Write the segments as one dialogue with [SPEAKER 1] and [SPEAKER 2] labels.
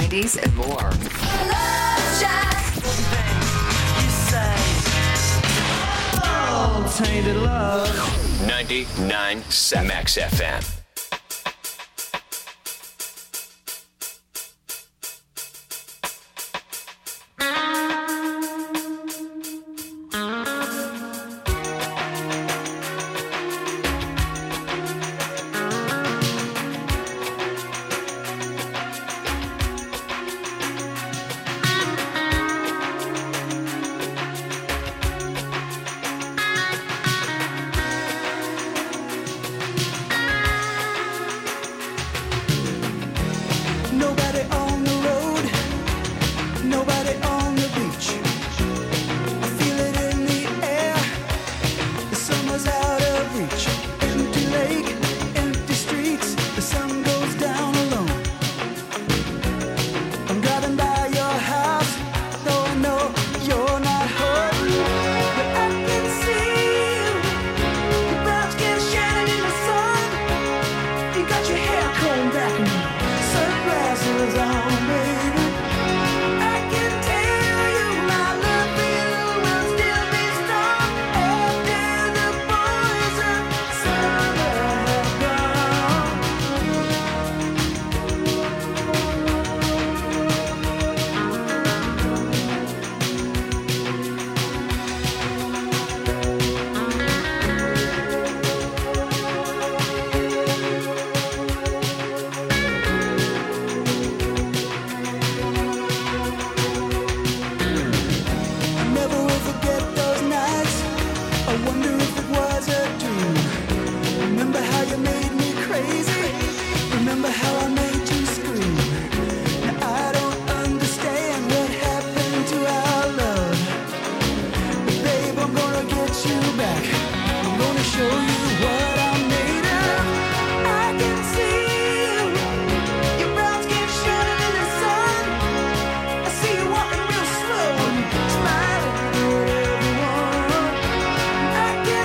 [SPEAKER 1] 90s, and more.
[SPEAKER 2] Love Shack.
[SPEAKER 3] You say, oh, tainted love.
[SPEAKER 4] 99.7 Max FM.
[SPEAKER 5] I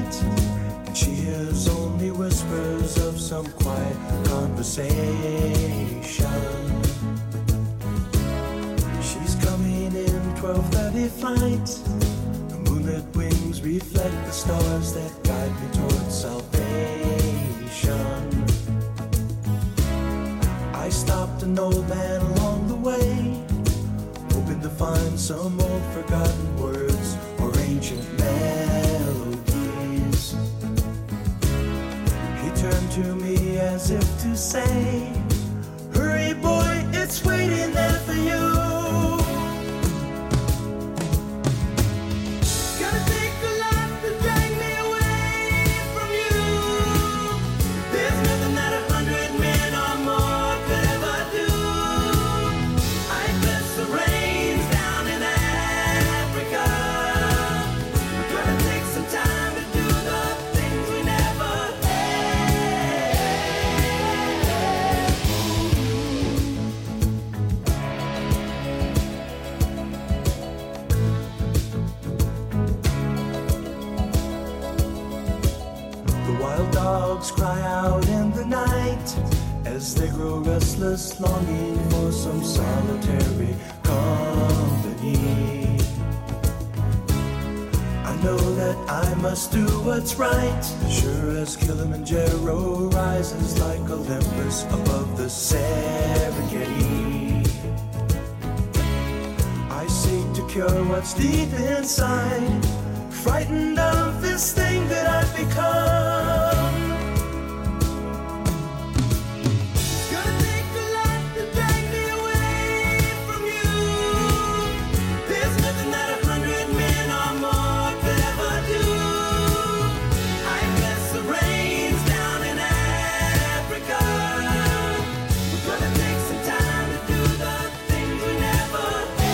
[SPEAKER 1] night, and she hears only whispers of some quiet conversation. She's coming in 12:30 flight. The moonlit wings reflect the stars that guide me towards salvation. I stopped an old man along the way, hoping to find some old forgotten words or ancient melodies. He turned to me as if to say, "Hurry, boy, it's waiting there for you." Gonna take a lot to drag me away from you. There's nothing that 100 men or more could ever do. I bless the rains down in Africa. Gonna take some time to do the things we never The wild dogs cry out in the night as they grow restless, longing for some solitary company. I know that I must do what's right, sure as Kilimanjaro rises like Olympus above the Serengeti. I seek to cure what's deep inside, frightened of this thing that I've become. Gonna take a lot to drag me away from you. There's nothing that 100 men or more could ever do. I bless the rains down in Africa. We're gonna take some time to do the things we never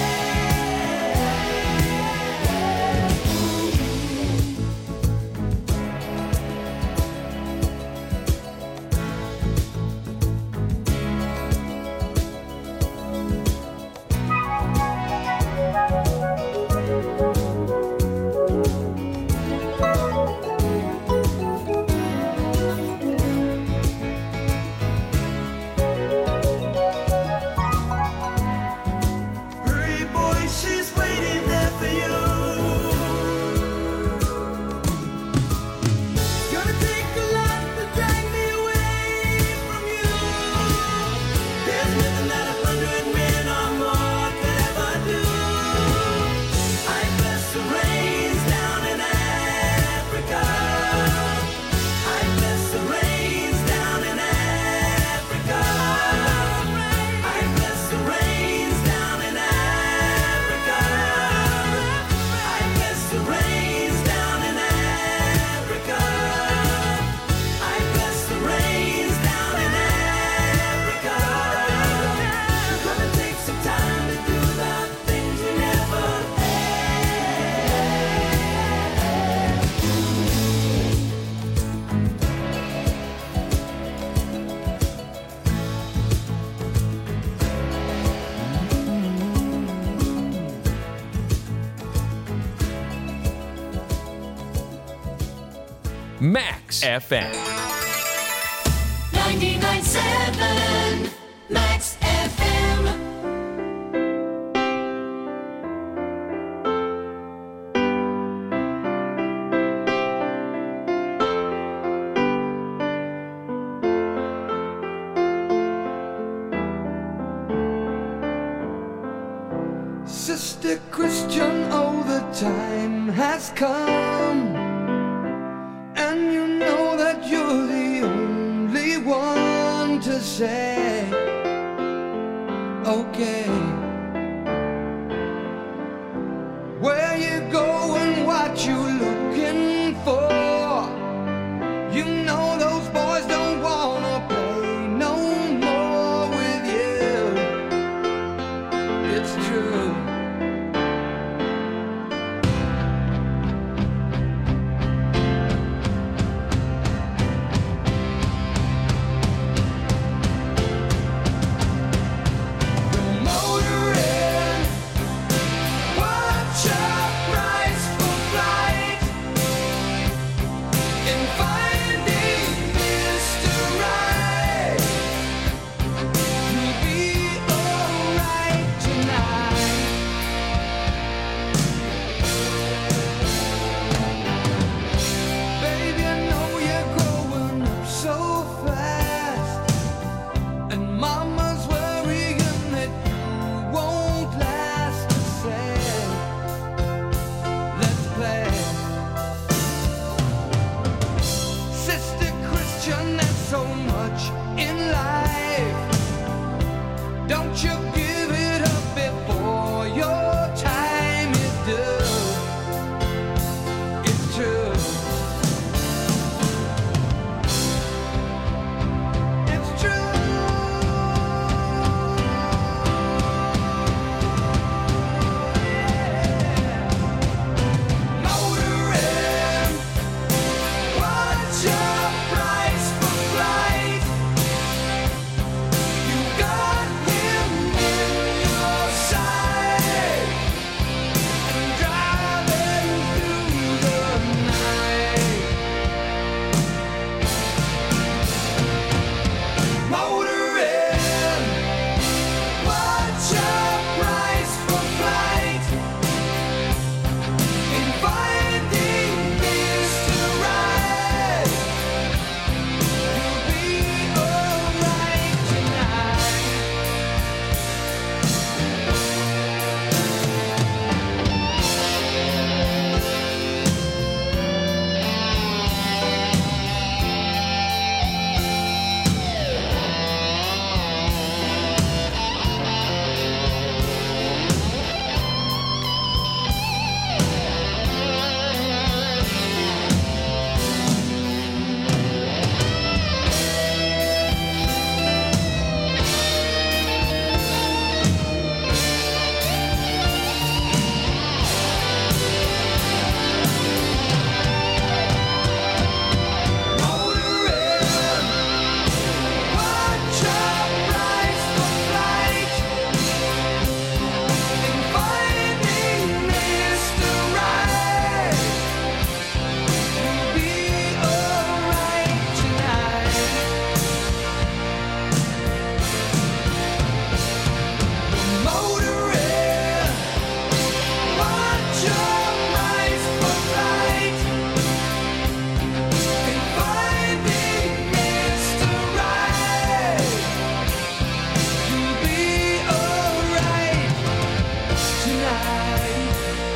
[SPEAKER 1] Hurry, boy, she's waiting there for you. Gonna take a lot to drag me away from you. There's nothing that 100 men or more could ever do. I bless the rains down in Africa. I bless the rains down in Africa. I bless the rains down in Africa. I bless the rains down in Africa. I bless the rains down in Africa. We're gonna take some time to do the things we never
[SPEAKER 4] Max FM.
[SPEAKER 2] 99.7 Max FM.
[SPEAKER 3] Sister Christian, oh, the time has come, and you know that you're the only one to say, okay. Where you going, what you looking for? You know those boys don't wanna play no more with you. It's true. The motor so much in life. Don't you give it up before your time is due. It's true. It's true. Motoring, what's your price for flight? You got him in your sight and driving through the night. Motoring, what's your price for flight? In finding Mr. Right, you'll be alright tonight. Motoring, what's your price for flight? In finding Mr. Right, you'll be alright tonight. Motoring, what's your price for flight? In finding Mr. Right, you'll be alright tonight.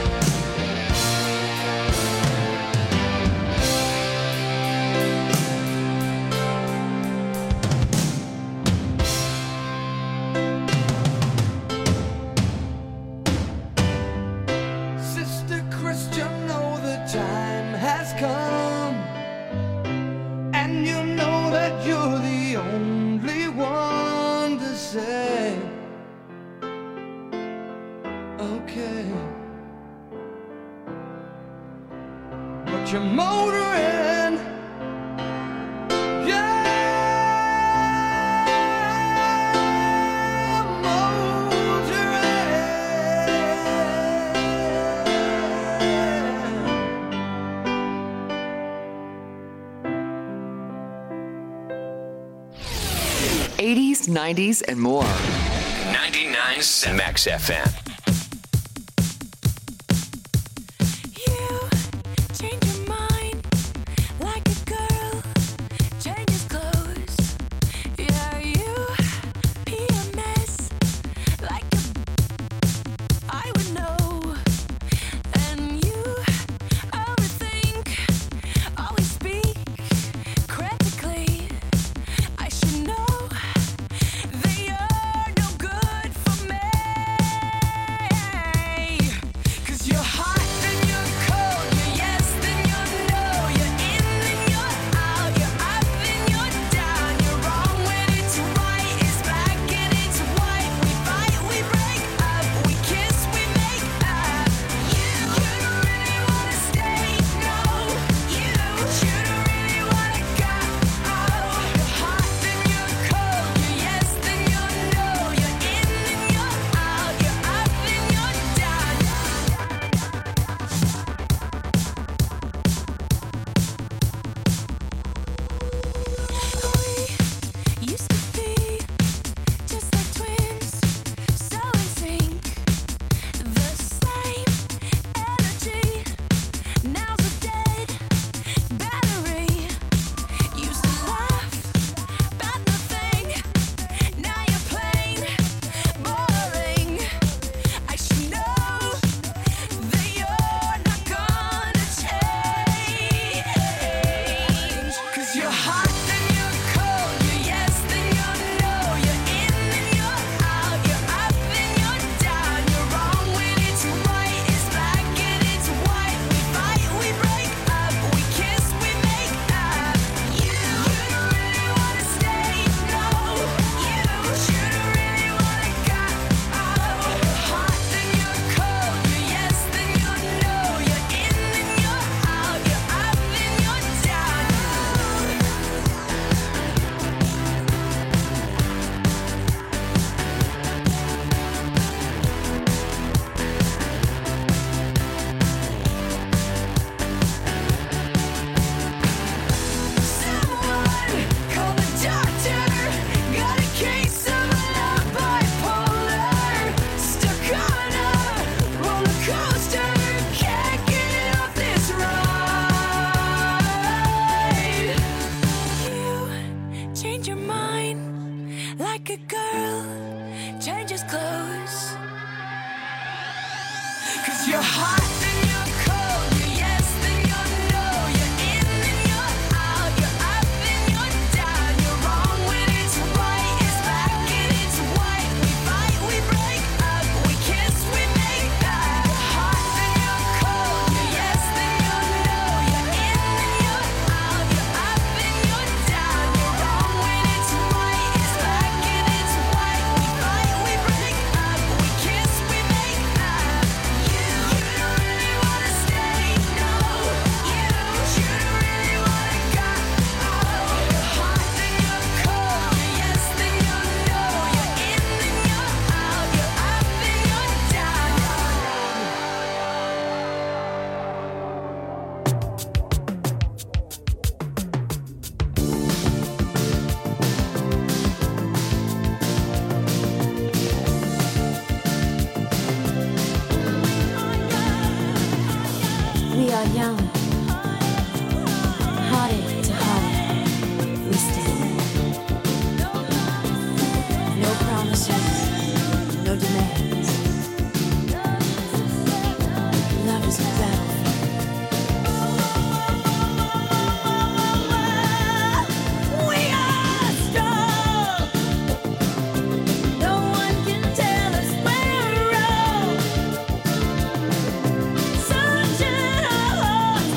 [SPEAKER 3] Sister Christian, know the time has come, and you know that you're the only one to say, okay. But you're motoring, yeah, motoring.
[SPEAKER 5] 80s, 90s, and more.
[SPEAKER 4] 99.7 Max FM.
[SPEAKER 6] You change your mind like a girl changes clothes. Yeah, you pee a mess like I would know. And you overthink, always speak critically. I should know that you're no good for me. change your mind like a girl changes clothes. 'Cause you're hot and you're cold, you're yes and you're no, you're in and you're out, you're up and you're down, you're wrong when it's right, it's black and it's white. We fight, we break up, we kiss, we make up. You're hot and you're cold, you're yes and you're no, you're in and you're out, you're up and you're down, you're wrong when it's right, it's black and it's white. We fight, we break up, we kiss, we make up. You don't really wanna stay, no. You don't really wanna go. You're hot and you're cold, you're yes and you're no, you're in and you're out, you're up and you're down.
[SPEAKER 7] We are young, hearted to heart, we stand. No promises, no demands. Love is a battlefield.
[SPEAKER 6] We are strong. No one can tell us we're wrong. Searching our hearts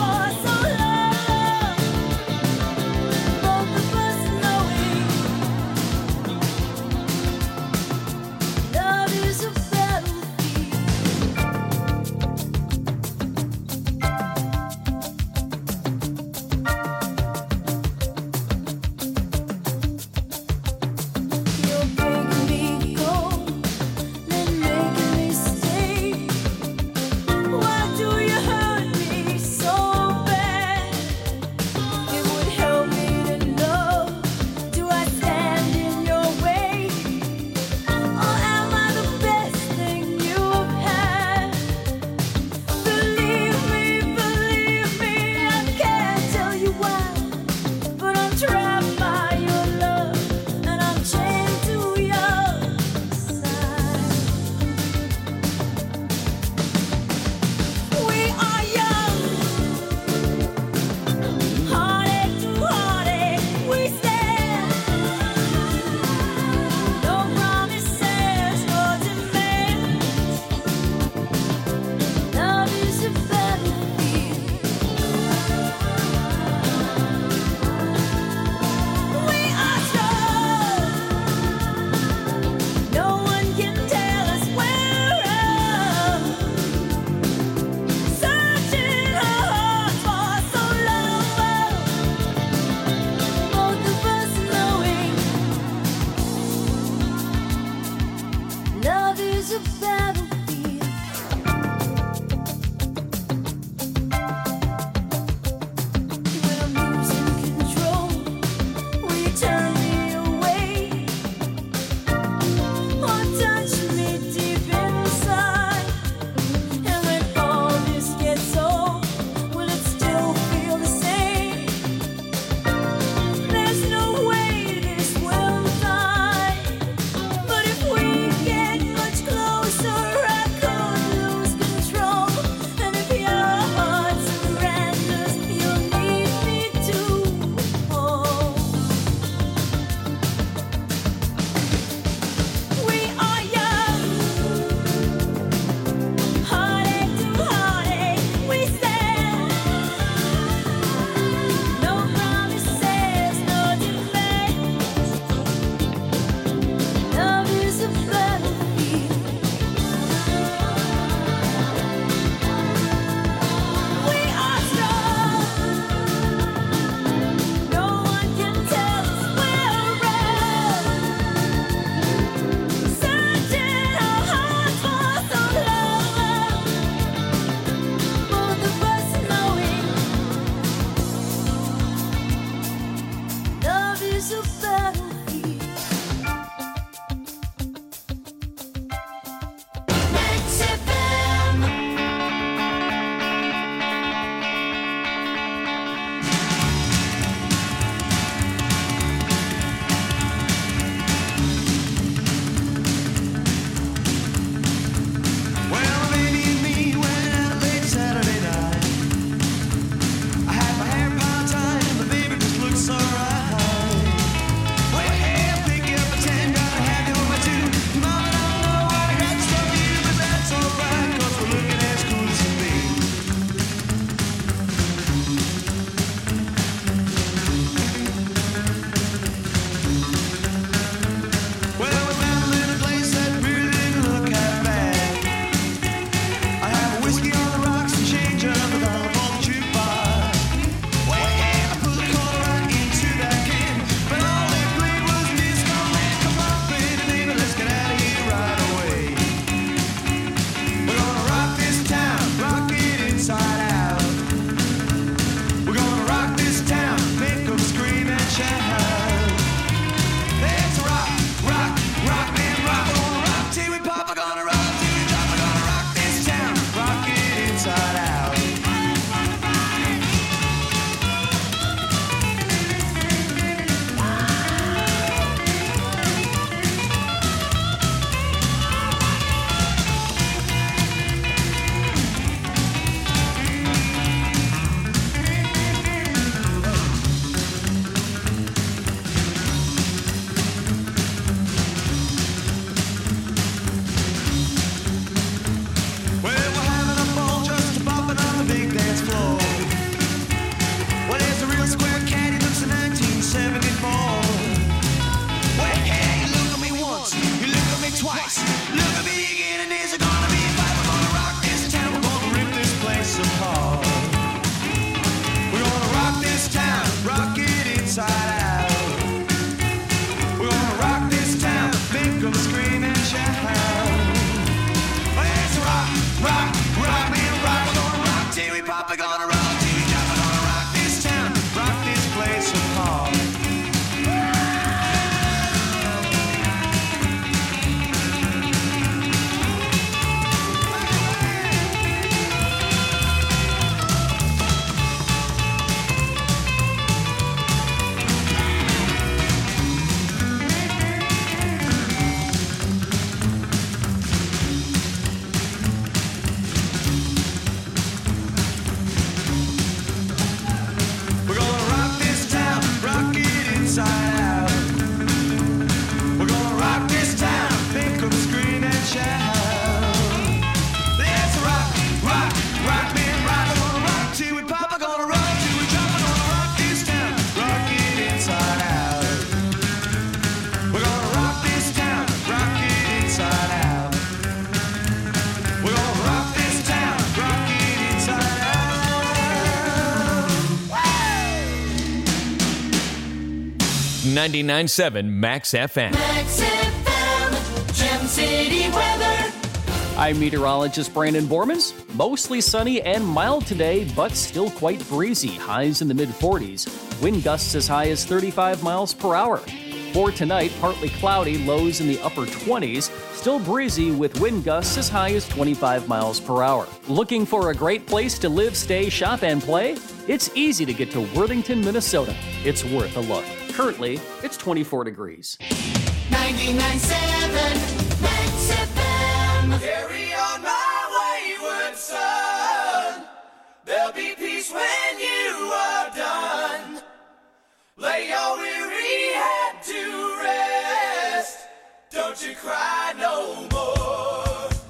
[SPEAKER 4] 99.7 Max FM.
[SPEAKER 2] Max FM, Gem City weather.
[SPEAKER 8] I'm meteorologist Brandon Bormans. Mostly sunny and mild today, but still quite breezy. Highs in the mid-40s. Wind gusts as high as 35 miles per hour. For tonight, partly cloudy, lows in the upper 20s. Still breezy with wind gusts as high as 25 miles per hour. Looking for a great place to live, stay, shop, and play? It's easy to get to Worthington, Minnesota. It's worth a look. Currently, it's 24 degrees.
[SPEAKER 2] 99.7 Max FM.
[SPEAKER 1] Carry on my wayward son. There'll be peace when you are done. Lay your weary head to rest. Don't you cry no more.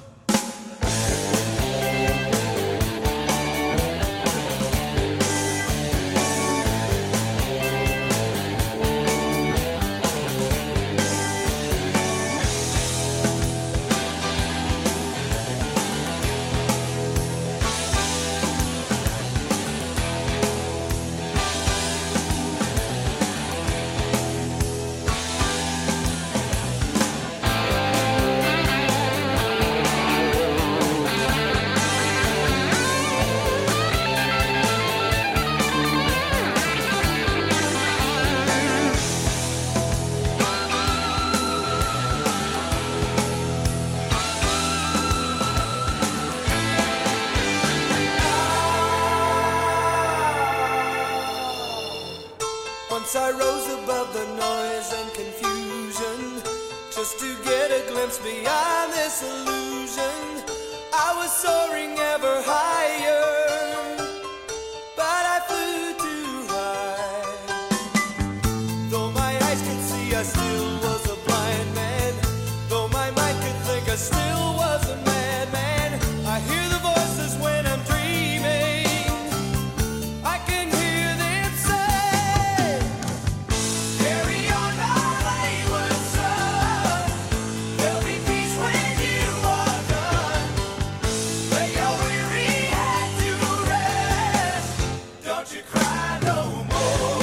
[SPEAKER 1] Once I rose above the noise and confusion, just to get a glimpse beyond this illusion. I was soaring ever higher, but I flew too high. Though my eyes could see, I still was a blind man. Though my mind could think, I still was a madman. I hear the voices when I'm dreaming. I can hear them say, carry on my wayward son. There'll be peace when you are done. Lay your weary head to rest. Don't you cry no more.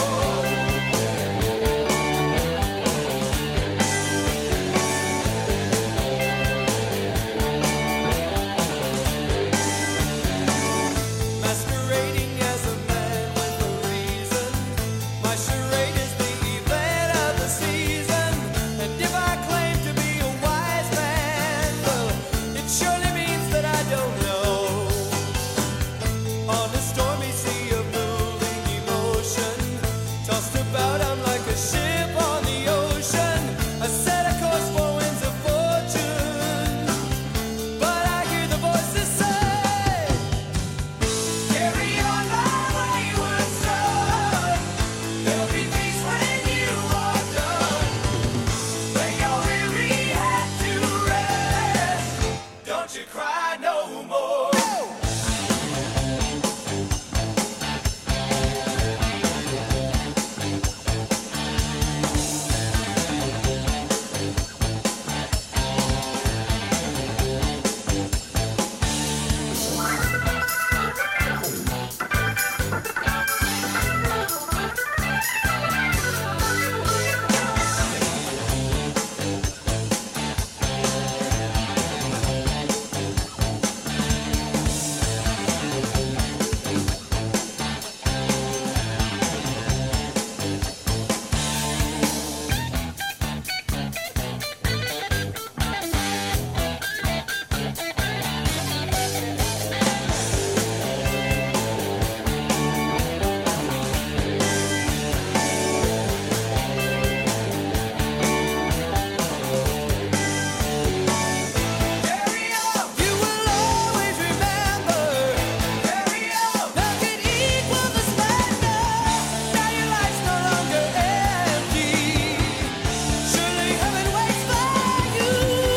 [SPEAKER 1] Masquerading as a man with a reason. My charade is the event of the season. And if I claim to be a wise man, well, it surely means that I don't know. On a stormy sea of moving emotion, tossed about, I'm like a ship on the ocean. I set a course for winds of fortune, but I hear the voices say, carry on my wayward son. There'll be peace when you are done. Lay your weary head to rest. Don't you cry no more. Carry on. You will always remember. Carry on. Nothing equals the splendor. Now your life's no longer empty. Surely heaven waits for you.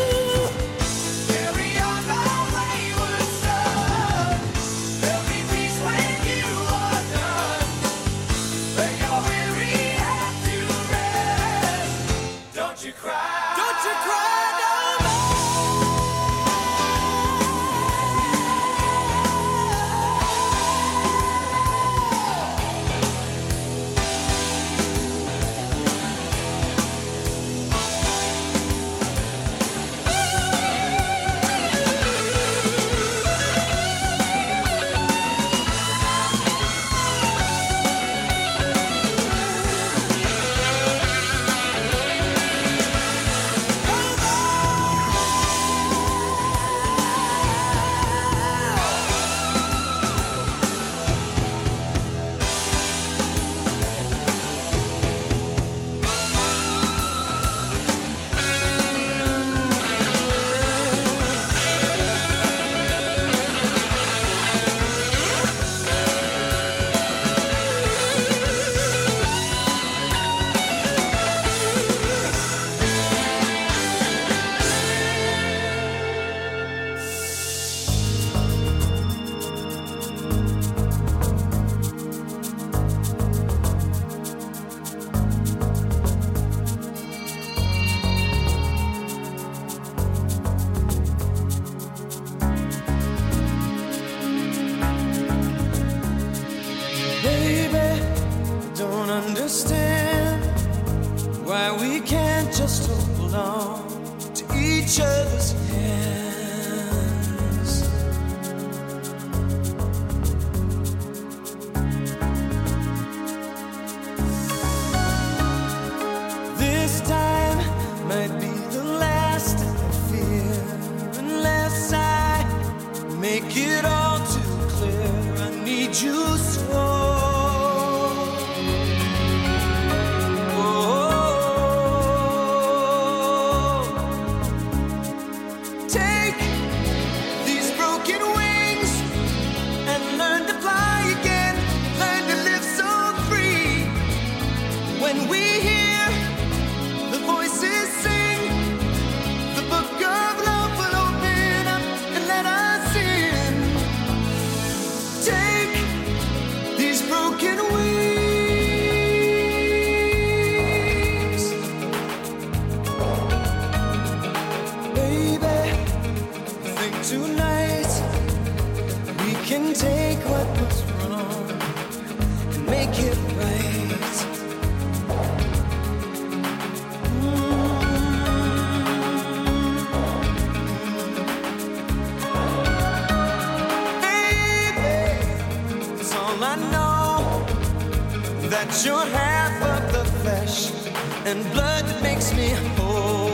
[SPEAKER 1] Carry on, my wayward son. There'll be peace when you are done. Lay your weary head to rest. Don't you cry. Don't you cry no more.
[SPEAKER 3] can't just hold on to each other's hands. This time might be the last I fear, unless I make it all too clear. I need you so. Take what was wrong and make it right. Baby, it's all I know, that you're half of the flesh and blood that makes me whole.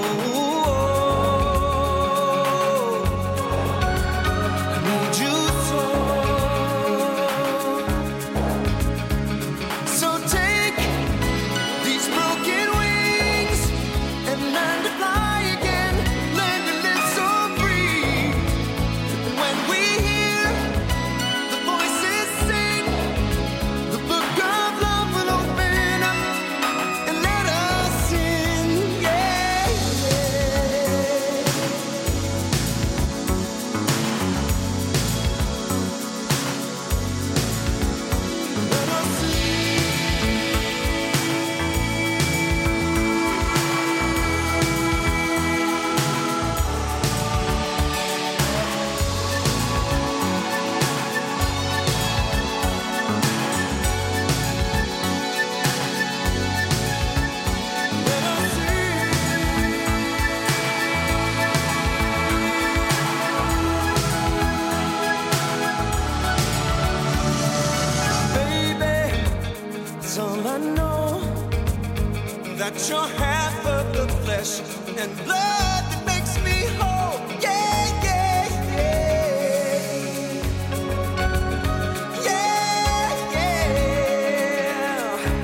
[SPEAKER 3] You're half of the flesh and blood that makes me whole. Yeah, yeah, yeah. Yeah, yeah.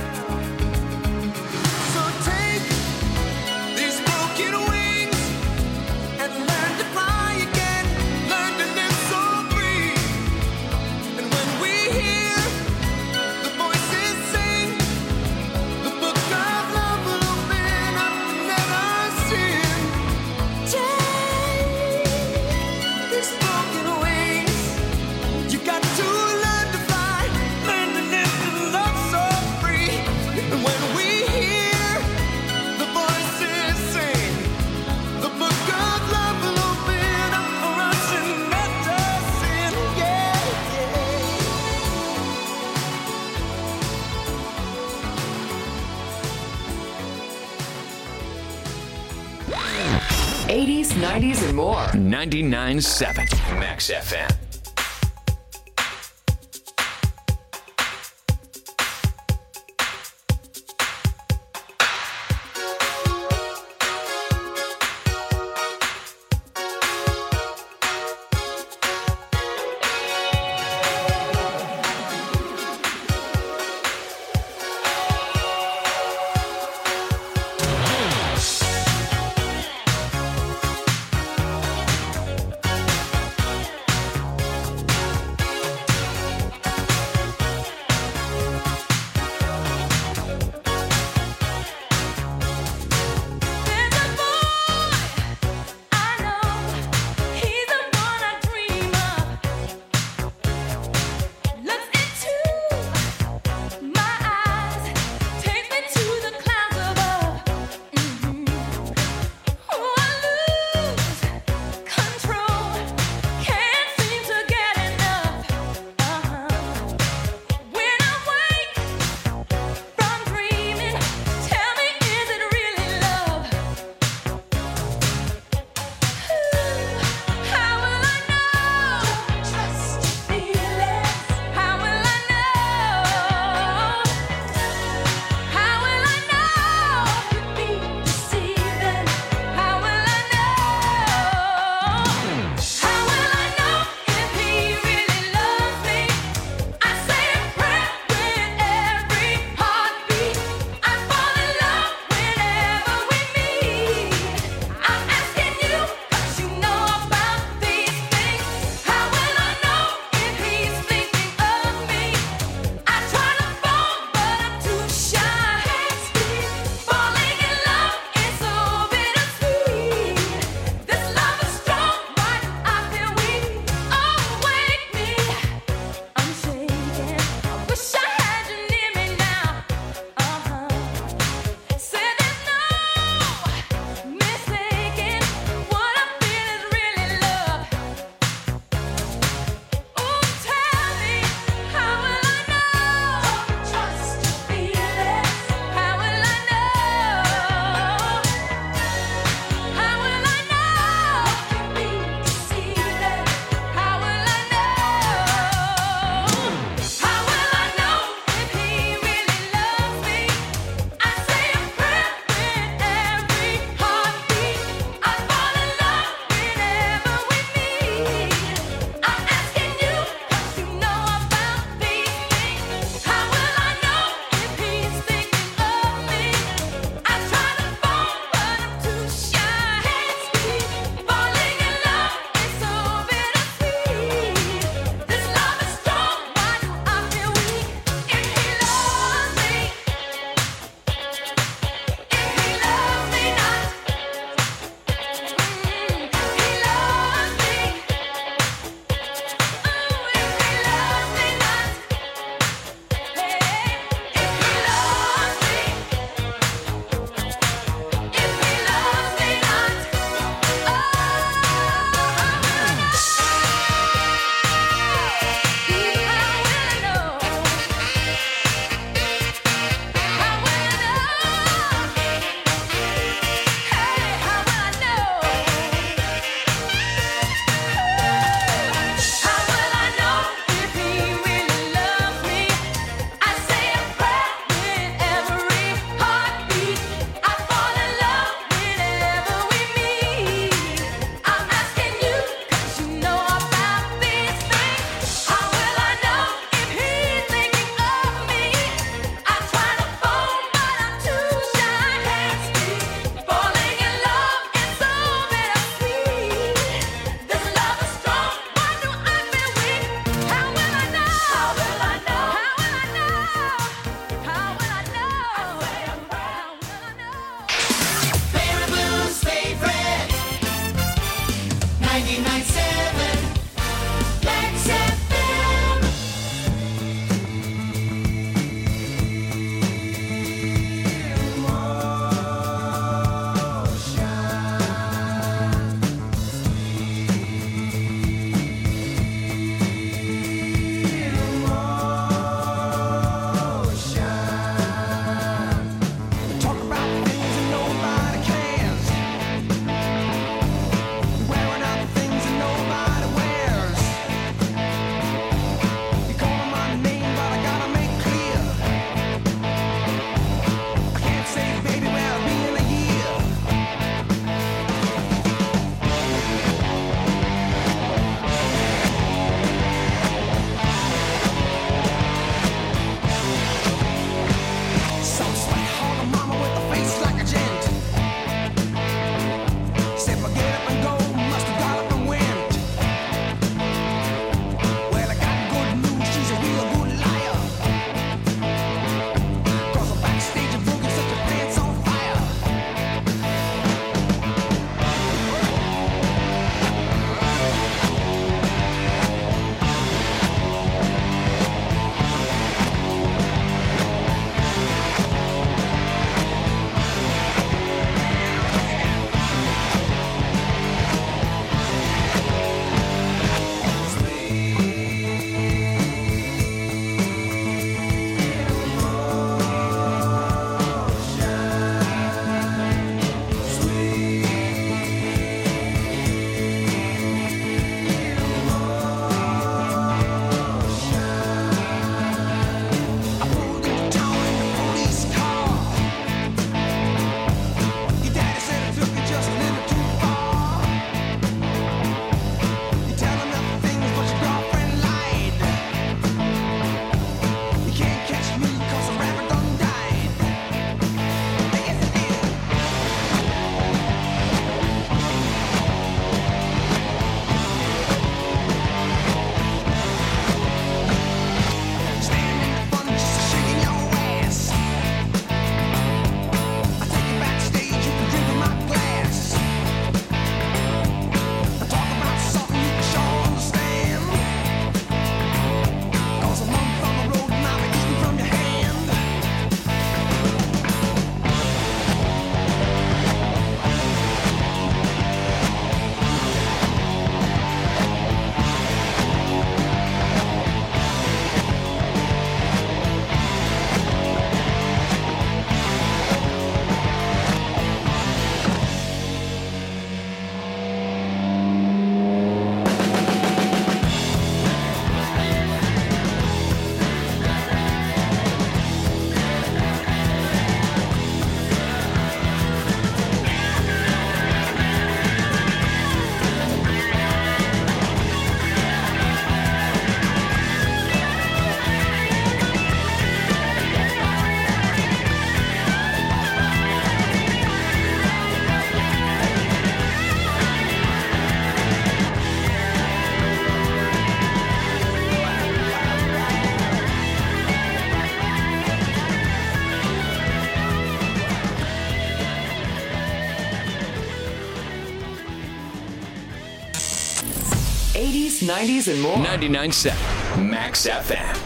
[SPEAKER 3] So take these broken wings and learn to fly again. Learn to live so free. And when we hear the voices sing, the book of love will open up for us and let us in. Yeah,
[SPEAKER 5] yeah. 80s, 90s, and more.
[SPEAKER 4] 99.7 Max FM.
[SPEAKER 3] said, forget up and go, must have got up and went. Well, I got good news, she's a real good liar. 'Cause I'm backstage and boogie, set your pants on fire. I pulled into town in the police car. Your daddy said I took it just a little too far. You tell him nothing but your girlfriend lied. You can't catch me 'cause the rabbit done died. Yes, it did. Standing in front just shaking your ass. I take you backstage, you can drink in my glass. I talk about something you can sure understand. 'Cause a month on the road and I'll be eating from your hand.
[SPEAKER 5] '80s, '90s, and more.
[SPEAKER 4] 99.7 Max FM.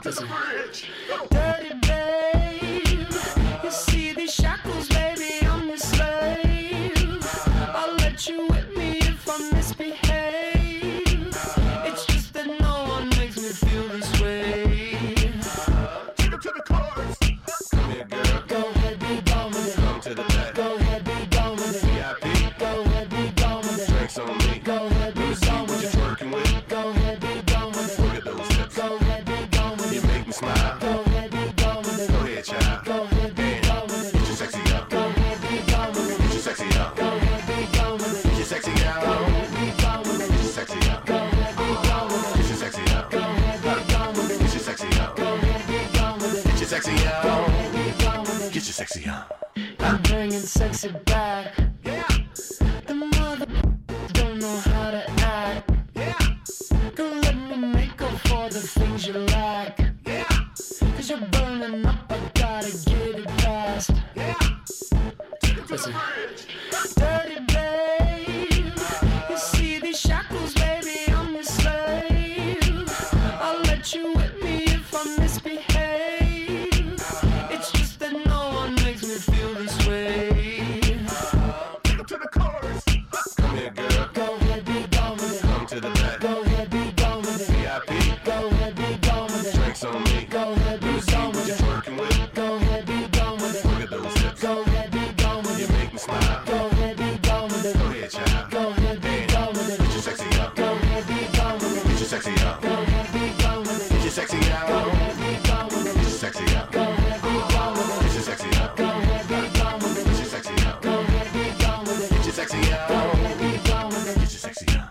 [SPEAKER 6] Listen. Dirty babe, you see these shackles, baby, I'm your slave. I'll let you whip me if I misbehave. It's just that no one makes me feel this way.
[SPEAKER 3] Take him to the chorus. Come here, girl.
[SPEAKER 6] Go ahead, be gone with it.
[SPEAKER 3] Come to the back.
[SPEAKER 6] Go ahead, be gone with it.
[SPEAKER 3] VIP.
[SPEAKER 6] Go ahead, be gone with it.
[SPEAKER 3] Drinks on me.
[SPEAKER 6] Go ahead, be
[SPEAKER 3] Let me see
[SPEAKER 6] gone
[SPEAKER 3] what
[SPEAKER 6] with
[SPEAKER 3] you're
[SPEAKER 6] it.
[SPEAKER 3] twerking with.
[SPEAKER 6] Go ahead, be gone with it.
[SPEAKER 3] Look at those hips.
[SPEAKER 6] Go ahead, be gone with
[SPEAKER 3] You
[SPEAKER 6] it.
[SPEAKER 3] make me smile.
[SPEAKER 6] Go ahead, be gone with it.
[SPEAKER 3] Go ahead, child.
[SPEAKER 6] Go ahead, be gone with
[SPEAKER 3] Get
[SPEAKER 6] it.
[SPEAKER 3] your sexy up.
[SPEAKER 6] Go ahead, be gone with it.
[SPEAKER 3] Get your sexy up.
[SPEAKER 6] Go ahead, be gone with it.
[SPEAKER 3] Get your sexy
[SPEAKER 6] Go
[SPEAKER 3] out.
[SPEAKER 6] ahead, be gone with it.
[SPEAKER 3] Get your sexy up.
[SPEAKER 6] Go ahead, be gone with it.
[SPEAKER 3] Get your sexy up.
[SPEAKER 6] Go ahead, be gone with it.
[SPEAKER 3] Get your sexy up.
[SPEAKER 6] Go ahead, be gone with it.
[SPEAKER 3] Get your sexy
[SPEAKER 6] Go
[SPEAKER 3] up.
[SPEAKER 6] ahead, be gone with it.
[SPEAKER 3] Get your sexy up.
[SPEAKER 6] I'm bringing sexy back.
[SPEAKER 3] Yeah.
[SPEAKER 6] The mother don't know how to act.
[SPEAKER 3] Yeah.
[SPEAKER 6] Girl, let me make up for the things you lack.
[SPEAKER 3] Yeah.
[SPEAKER 6] Cause you're burning up, I gotta get it fast.
[SPEAKER 3] Yeah. Take him to the
[SPEAKER 6] Listen.
[SPEAKER 3] bridge.
[SPEAKER 6] Dirty babe, you see these shackles, baby, I'm your slave. I'll let you whip me if I misbehave. It's just that no one makes me feel this way.
[SPEAKER 3] Take him to the chorus. Come here, girl.
[SPEAKER 6] Go ahead, be gone with it.
[SPEAKER 3] Come to the back.
[SPEAKER 6] Go ahead, be gone with it.
[SPEAKER 3] VIP.
[SPEAKER 6] Go ahead, be gone with it.
[SPEAKER 3] Drinks on me.
[SPEAKER 6] Go ahead, be
[SPEAKER 3] Let me see
[SPEAKER 6] gone
[SPEAKER 3] what
[SPEAKER 6] with
[SPEAKER 3] you're
[SPEAKER 6] it.
[SPEAKER 3] twerking with.
[SPEAKER 6] Go ahead, be gone with it.
[SPEAKER 3] Look at those hips.
[SPEAKER 6] Go ahead, be gone with
[SPEAKER 3] You
[SPEAKER 6] it.
[SPEAKER 3] make me smile.
[SPEAKER 6] Go ahead, be gone with it.
[SPEAKER 3] Go ahead, child.
[SPEAKER 6] Go ahead, be gone with it.
[SPEAKER 3] Get your sexy up.
[SPEAKER 6] Go ahead, be gone with it.
[SPEAKER 3] Get your sexy up.
[SPEAKER 6] Go ahead, be gone with it.
[SPEAKER 3] Get your sexy
[SPEAKER 6] Go
[SPEAKER 3] out.
[SPEAKER 6] ahead, be gone with
[SPEAKER 3] Get
[SPEAKER 6] it.
[SPEAKER 3] your sexy up.
[SPEAKER 6] Go ahead, be gone with it.
[SPEAKER 3] Get your sexy up.
[SPEAKER 6] Go ahead, be gone with it.
[SPEAKER 3] Get your sexy up.
[SPEAKER 6] Go ahead, be gone with it.
[SPEAKER 3] Get your sexy
[SPEAKER 6] Go
[SPEAKER 3] up.
[SPEAKER 6] ahead, be gone with it.
[SPEAKER 3] Get your sexy up.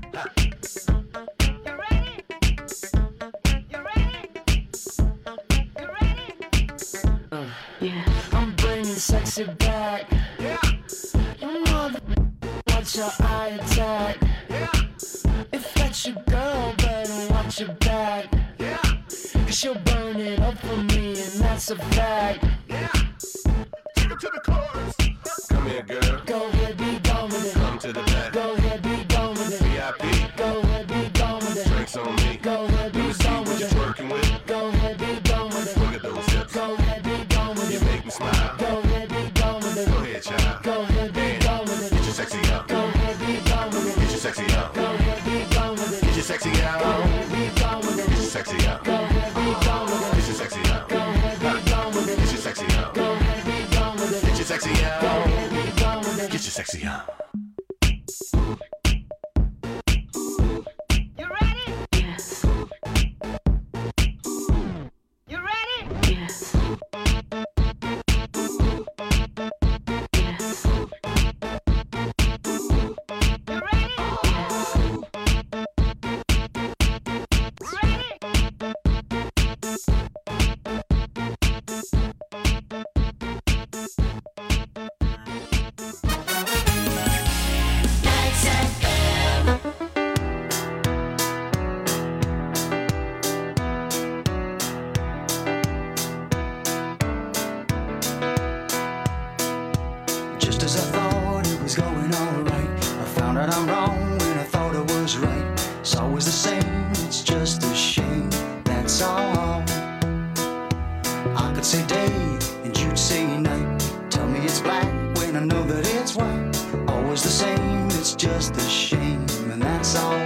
[SPEAKER 6] I'm bringing sexy back.
[SPEAKER 3] Yeah.
[SPEAKER 6] You mother, watch your eye attack.
[SPEAKER 3] Yeah.
[SPEAKER 6] If that's your girl, better watch your back.
[SPEAKER 3] Yeah.
[SPEAKER 6] Cause she'll burn it up for me, and that's a fact.
[SPEAKER 3] Yeah. Take him to the chorus. Come here, girl.
[SPEAKER 6] Go ahead, be gone with it.
[SPEAKER 3] Come to the back.
[SPEAKER 6] Go ahead, be gone with it.
[SPEAKER 3] VIP.
[SPEAKER 6] Go ahead, be gone with it.
[SPEAKER 3] Drinks on me.
[SPEAKER 6] Go ahead,
[SPEAKER 3] Let me
[SPEAKER 6] be
[SPEAKER 3] see
[SPEAKER 6] gone
[SPEAKER 3] what
[SPEAKER 6] with
[SPEAKER 3] you're
[SPEAKER 6] it.
[SPEAKER 3] twerking with.
[SPEAKER 6] Go ahead, be gone with it.
[SPEAKER 3] Look at those hips.
[SPEAKER 6] Go ahead, be gone with
[SPEAKER 3] You
[SPEAKER 6] it.
[SPEAKER 3] make me smile.
[SPEAKER 6] Go ahead, be gone with it.
[SPEAKER 3] Go ahead, child.
[SPEAKER 6] Go ahead, be gone with
[SPEAKER 3] Get
[SPEAKER 6] it.
[SPEAKER 3] your sexy up.
[SPEAKER 6] Go ahead, be gone with it.
[SPEAKER 3] Get your sexy up.
[SPEAKER 6] Go ahead, be gone with it.
[SPEAKER 3] Get your sexy
[SPEAKER 6] Go
[SPEAKER 3] out.
[SPEAKER 6] ahead, be gone with
[SPEAKER 3] Get your
[SPEAKER 6] it.
[SPEAKER 3] sexy up.
[SPEAKER 6] Go ahead, be gone with it.
[SPEAKER 3] Get your sexy up.
[SPEAKER 6] Go ahead, be gone with
[SPEAKER 3] Get
[SPEAKER 6] it.
[SPEAKER 3] your sexy up.
[SPEAKER 6] Go ahead, be gone with it.
[SPEAKER 3] Get your sexy
[SPEAKER 6] Go
[SPEAKER 3] out.
[SPEAKER 6] ahead, be gone with it.
[SPEAKER 3] Get your sexy up.
[SPEAKER 2] You ready?
[SPEAKER 7] Yes.
[SPEAKER 2] You ready?
[SPEAKER 7] Yes. Yes.
[SPEAKER 2] You ready? Ready?
[SPEAKER 6] Nights FM.
[SPEAKER 9] Just as I thought it was going alright, I found out I'm wrong when I thought I was right. It's always the same, it's just a shame, that's all. I could say day and you'd say night. Tell me it's black when I know that it's white. Always the same, it's just a shame, and that's all.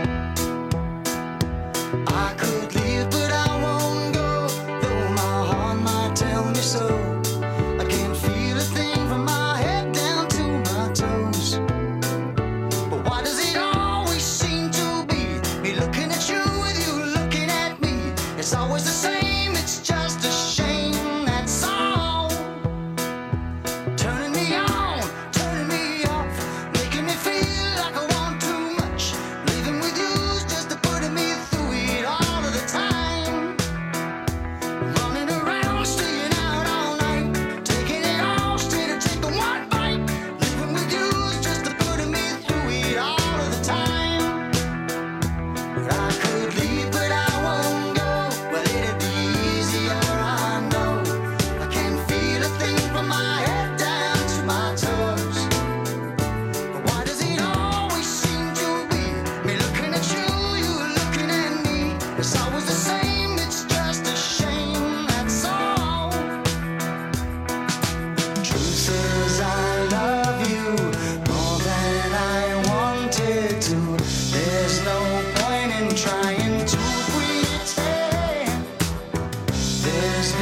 [SPEAKER 9] I could leave, but I won't go, though my heart might tell me so. I can't feel a thing from my head down to my toes. But why does it always seem to be me looking at you with you looking at me? It's always the same, it's just a shame, that's all. Turning me on, turning me off, making me feel like I want too much. Living with you's just putting me through it all of the time. Running around, staying out all night, taking it all instead of taking one bite. Living with you's just putting me through it all of the time. But I could leave, but I won't go. Well, it'd be easier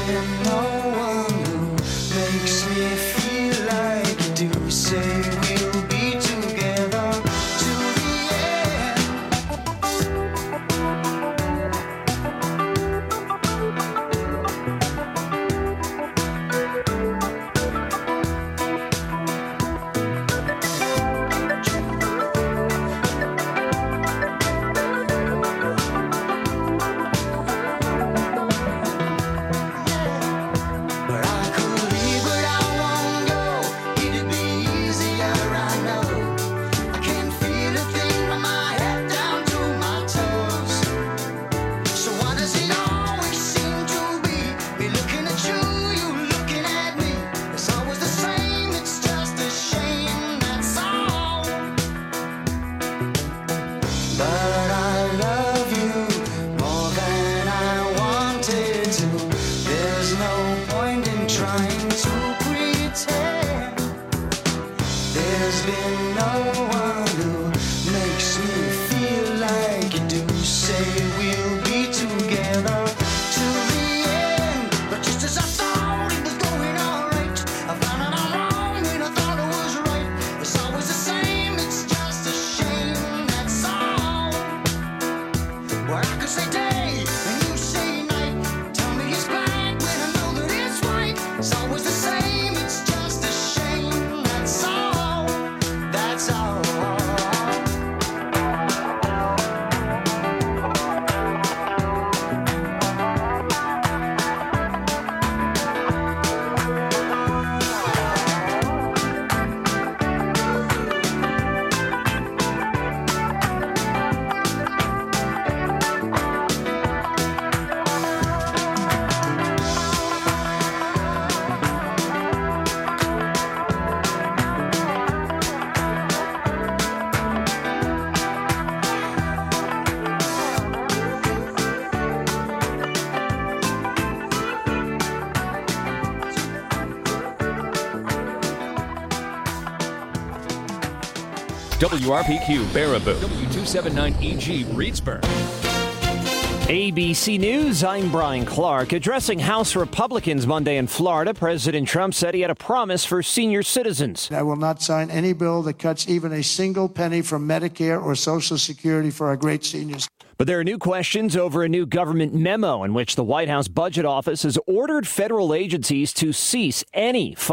[SPEAKER 9] been no one who makes me feel like you do. Say we'll be together to the end. But I could leave, but I won't go. It'd be easier, I know. I can't feel a thing from my head down to my toes. So why does it always seem to be looking at you, you looking at me? It's always the same, it's just a shame, that's all. But I love you more than I wanted to. There's no point in trying to pretend. There's been no one who makes me feel like you do. Say we'll be together to the end. But just as I thought it was going alright, I found out I'm wrong when I thought it was right. It's always the same, it's just a shame, that's all. Well, I could say day and you say night. Tell me it's black when I know that it's white. It's always the same, it's just a shame, that's all. That's all.
[SPEAKER 4] WRPQ Baraboo. W279EG Reedsburg.
[SPEAKER 10] ABC News, I'm Brian Clark. Addressing House Republicans Monday in Florida, President Trump said he had a promise for senior citizens.
[SPEAKER 11] I will not sign any bill that cuts even a single penny from Medicare or Social Security for our great seniors.
[SPEAKER 10] But there are new questions over a new government memo in which the White House Budget Office has ordered federal agencies to cease any